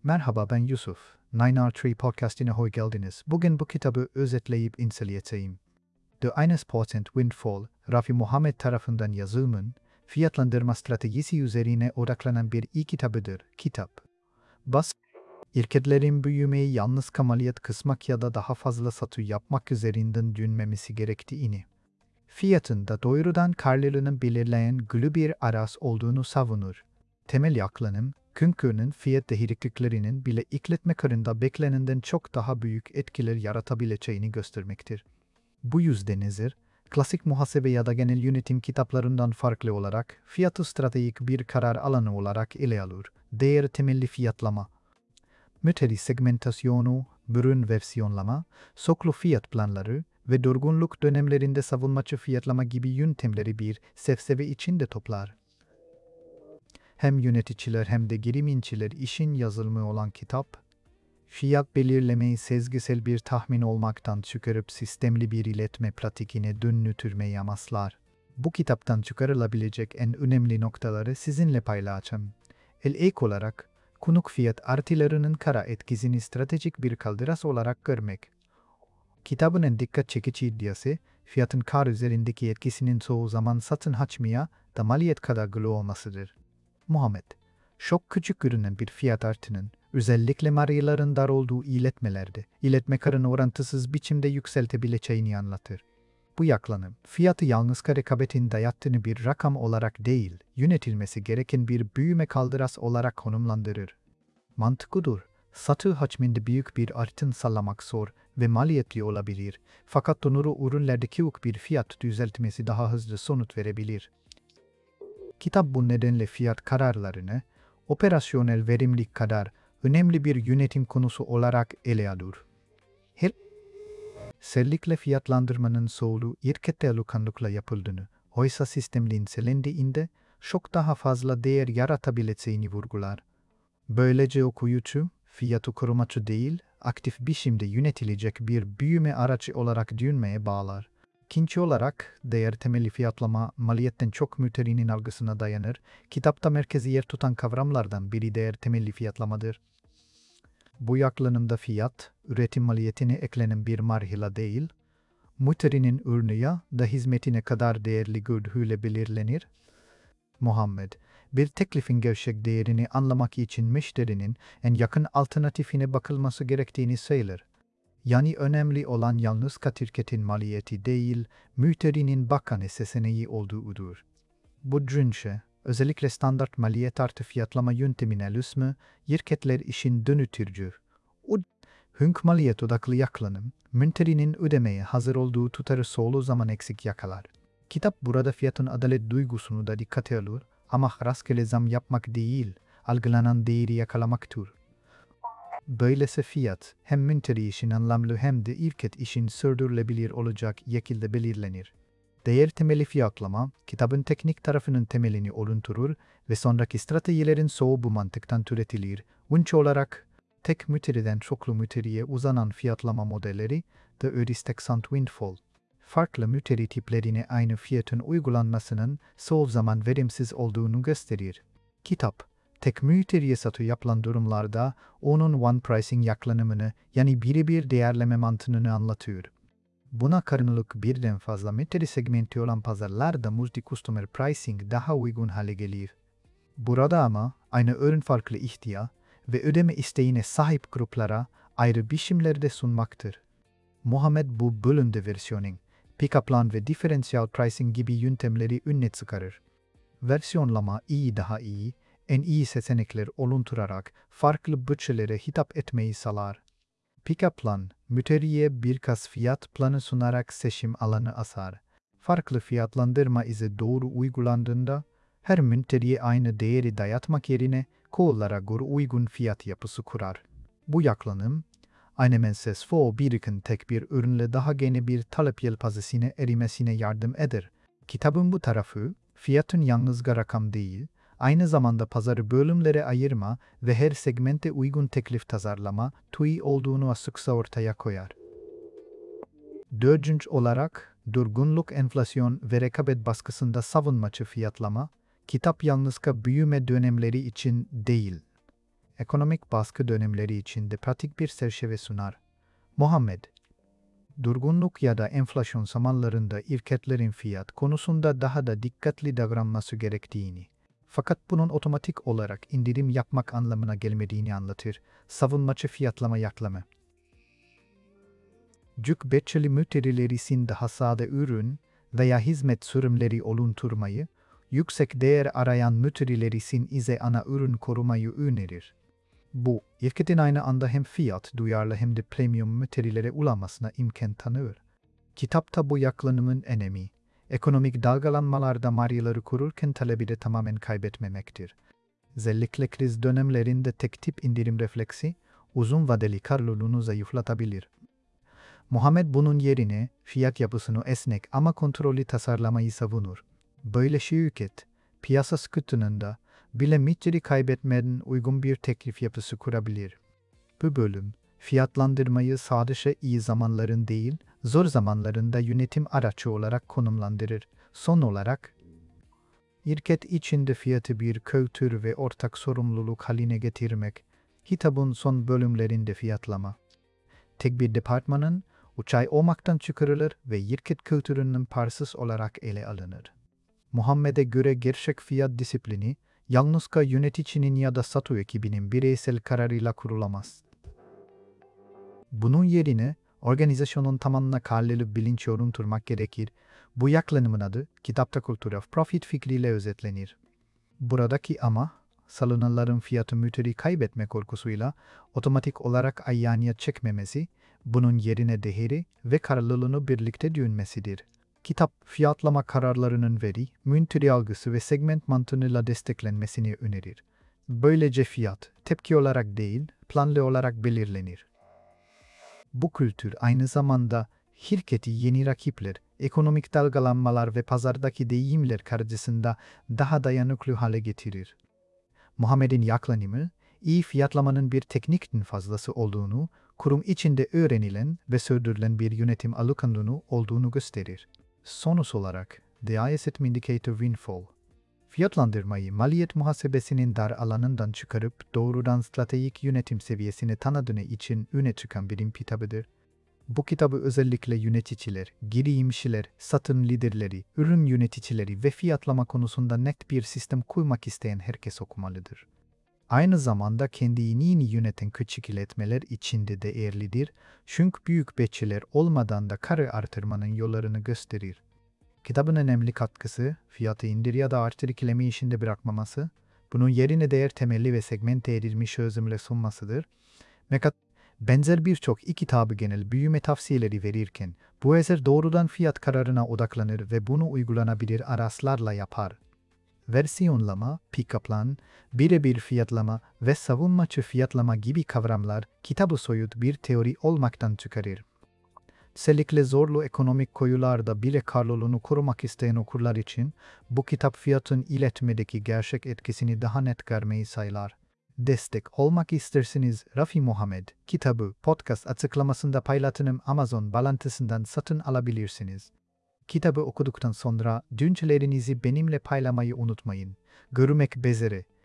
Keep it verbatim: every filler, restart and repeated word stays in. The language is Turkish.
Merhaba, ben Yusuf. nine R three Podcast'ine hoş geldiniz. Bugün bu kitabı özetleyip inceleyeceğim. The Eines Prozent Windfall, Rafi Muhammed tarafından yazılmış, fiyatlandırma stratejisi üzerine odaklanan bir e-kitabıdır. Kitap. Bas, şirketlerin büyümeyi yalnız maliyet kısmak ya da daha fazla satı yapmak üzerinden düşünmemesi gerektiğini, fiyatın da doğrudan karlılığını belirleyen güçlü bir araç olduğunu savunur. Temel yaklanım, Kunkur'un fiyat değişikliklerinin bile işletme karında beklenenden çok daha büyük etkiler yaratabileceğini göstermektir. Bu yüzdenizdir, klasik muhasebe ya da genel yönetim kitaplarından farklı olarak fiyatı stratejik bir karar alanı olarak ele alır. Değer temelli fiyatlama, müşteri segmentasyonu, ürün versiyonlama, soklu fiyat planları ve durgunluk dönemlerinde savunmacı fiyatlama gibi yöntemleri bir çerçeve içinde toplar. Hem yöneticiler hem de girişimciler işin yazılımı olan kitap, fiyat belirlemeyi sezgisel bir tahmin olmaktan çıkarıp sistemli bir iletme pratikine dönüştürmeyi amaçlar. Bu kitaptan çıkarılabilecek en önemli noktaları sizinle paylaşacağım. El ek olarak, konuk fiyat artılarının kara etkisini stratejik bir kaldıras olarak görmek. Kitabın en dikkat çekici iddiası, fiyatın kar üzerindeki etkisinin çoğu zaman satın açmaya da maliyet kadar güçlü olmasıdır. Muhammed, çok küçük görünen bir fiyat artının, özellikle marjların dar olduğu iletmelerde, iletme karını orantısız biçimde yükseltebileceğini anlatır. Bu yaklanım, fiyatı yalnız rekabetin dayattığını bir rakam olarak değil, yönetilmesi gereken bir büyüme kaldıras olarak konumlandırır. Mantıklıdır, satı hacminde büyük bir artın sağlamak zor ve maliyetli olabilir, fakat donuru ürünlerdeki bir fiyat düzeltmesi daha hızlı sonuç verebilir. Kitap bu nedenle fiyat kararlarını, operasyonel verimlilik kadar önemli bir yönetim konusu olarak ele alır. Her Özellikle fiyatlandırmanın çoğu şirkette alışkanlıkla yapıldığını, oysa sistemli incelendiğinde çok daha fazla değer yaratabileceğini vurgular. Böylece okuyucu, fiyatı korumacı değil, aktif biçimde yönetilecek bir büyüme aracı olarak düşünmeye bağlar. İkinci olarak, değer temelli fiyatlama maliyetten çok müşterinin algısına dayanır. Kitapta merkezi yer tutan kavramlardan biri değer temelli fiyatlamadır. Bu yaklanımda fiyat, üretim maliyetine eklenen bir marjla değil, müşterinin ürünüye da hizmetine kadar değerli gördüğüyle belirlenir. Muhammed, bir teklifin gerçek değerini anlamak için müşterinin en yakın alternatifine bakılması gerektiğini söyler. Yani önemli olan yalnız şirketin maliyeti değil, müşterinin bakan seçeneği olduğudur. Bu düşünce, özellikle standart maliyet artı fiyatlama yöntemine lüsmü, şirketler işin dönütürcü. O, hünk maliyet odaklı yaklanım, müşterinin ödemeye hazır olduğu tutarı solu zaman eksik yakalar. Kitap burada fiyatın adalet duygusunu da dikkate alır, ama rastgele zam yapmak değil, algılanan değeri yakalamaktır. Böylesi fiyat, hem müşteri için anlamlı hem de şirket için sürdürülebilir olacak şekilde belirlenir. Değer temelli fiyatlama, kitabın teknik tarafının temelini oluşturur ve sonraki stratejilerin çoğu bu mantıktan türetilir. Vinç olarak, tek müşteriden çoklu müşteriye uzanan fiyatlama modelleri, The Ödisteksan Windfall, farklı müşteri tiplerine aynı fiyatın uygulanmasının çoğu zaman verimsiz olduğunu gösterir. Kitap, tek müşteriye satı yapılan durumlarda onun one pricing yaklanımını yani birebir değerleme mantığını anlatıyor. Buna karşılık birden fazla müşteri segmenti olan pazarlarda multi-customer pricing daha uygun hale gelir. Burada ama aynı ürün farklı ihtiyaç ve ödeme isteğine sahip gruplara ayrı biçimlerde sunmaktır. Muhammed bu bölümde versiyoning, pick-up plan ve differential pricing gibi yöntemleri öne çıkarır. Versiyonlama iyi daha iyi, en iyi seçenekler oluşturarak farklı bütçelere hitap etmeyi sağlar. Pick-up plan, müşteriye birkaç fiyat planı sunarak seçim alanı açar. Farklı fiyatlandırma izi doğru uygulandığında, her müşteriye aynı değeri dayatmak yerine kollara göre uygun fiyat yapısı kurar. Bu yaklanım, aynı mensesfo birikin tek bir ürünle daha geniş bir talep yelpazesine erimesine yardım eder. Kitabın bu tarafı, fiyatın yalnızca rakam değil, aynı zamanda pazarı bölümlere ayırma ve her segmente uygun teklif tasarlama tüy olduğunu açıkça ortaya koyar. Dördüncü olarak, durgunluk, enflasyon ve rekabet baskısında savunmacı fiyatlama, kitap yalnızca büyüme dönemleri için değil, ekonomik baskı dönemleri içinde pratik bir çerçeve sunar. Muhammed, durgunluk ya da enflasyon zamanlarında şirketlerin fiyat konusunda daha da dikkatli davranması gerektiğini, fakat bunun otomatik olarak indirim yapmak anlamına gelmediğini anlatır. Savunmacı fiyatlama yaklamı. Cübbetçili müşterilerin daha sade ürün veya hizmet sürümleri oluşturmayı, yüksek değer arayan müşterilerin ise ana ürün korumayı önerir. Bu, şirketin aynı anda hem fiyat duyarlı hem de premium müşterilere ulaşmasına imkan tanır. Kitapta bu yaklaşımın önemi, ekonomik dalgalanmalarda markaları kururken talebi de tamamen kaybetmemektir. Özellikle kriz dönemlerinde tek tip indirim refleksi, uzun vadeli karlılığını zayıflatabilir. Muhammed bunun yerine fiyat yapısını esnek ama kontrollü tasarlamayı savunur. Böyle şirket, piyasa sıkıntısında bile müşteri kaybetmeden uygun bir teklif yapısı kurabilir. Bu bölüm, fiyatlandırmayı sadece iyi zamanların değil, zor zamanlarında yönetim araçı olarak konumlandırır. Son olarak, şirket içinde fiyatı bir kültür ve ortak sorumluluk haline getirmek, kitabın son bölümlerinde fiyatlama. Tek bir departmanın uçay olmaktan çıkarılır ve şirket kültürünün parçası olarak ele alınır. Muhammed'e göre gerçek fiyat disiplini, yalnızca yöneticinin ya da satı ekibinin bireysel kararıyla kurulamaz. Bunun yerine, organizasyonun tamamına karlılık bilinç yorumturmak gerekir. Bu yaklaşımın adı, kitapta Culture of Profit fikriyle özetlenir. Buradaki ama, salınanların fiyatı müşteri kaybetme korkusuyla otomatik olarak ayağına çekmemesi, bunun yerine değeri ve karlılığını birlikte düşünmesidir. Kitap, fiyatlama kararlarının veri, müşteri algısı ve segment mantığıyla desteklenmesini önerir. Böylece fiyat, tepki olarak değil, planlı olarak belirlenir. Bu kültür aynı zamanda şirketi yeni rakipler, ekonomik dalgalanmalar ve pazardaki değişimler karşısında daha dayanıklı hale getirir. Muhammed'in yaklaşımı, iyi fiyatlamanın bir teknikten fazlası olduğunu, kurum içinde öğrenilen ve sürdürülen bir yönetim alışkanlığı olduğunu gösterir. Sonuç olarak, The Asset Indicator Windfall, fiyatlandırmayı maliyet muhasebesinin dar alanından çıkarıp doğrudan stratejik yönetim seviyesine tanıdığı için öne çıkan bir kitabıdır. Bu kitabı özellikle yöneticiler, girişimciler, satın liderleri, ürün yöneticileri ve fiyatlama konusunda net bir sistem kurmak isteyen herkes okumalıdır. Aynı zamanda kendini yöneten küçük iletmeler içinde değerlidir, çünkü büyük bütçeler olmadan da karı artırmanın yollarını gösterir. Kitabın önemli katkısı, fiyatı indir ya da artır ikilemi işinde bırakmaması, bunun yerine değer temelli ve segmente edilmiş çözümle sunmasıdır. Mekat benzer birçok kitabı genel büyüme tavsiyeleri verirken, bu eser doğrudan fiyat kararına odaklanır ve bunu uygulanabilir araçlarla yapar. Versiyonlama, pick-up'lan, birebir fiyatlama ve savunmacı fiyatlama gibi kavramlar kitabı soyut bir teori olmaktan çıkarır. Özellikle zorlu ekonomik koşullarda bile karlılığını korumak isteyen okurlar için bu kitap fiyatın iletmedeki gerçek etkisini daha net görmeyi sağlar. Destek olmak isterseniz Rafi Muhammed kitabı podcast açıklamasında paylaştığım Amazon bağlantısından satın alabilirsiniz. Kitabı okuduktan sonra düşüncelerinizi benimle paylaşmayı unutmayın. Görüşmek üzere.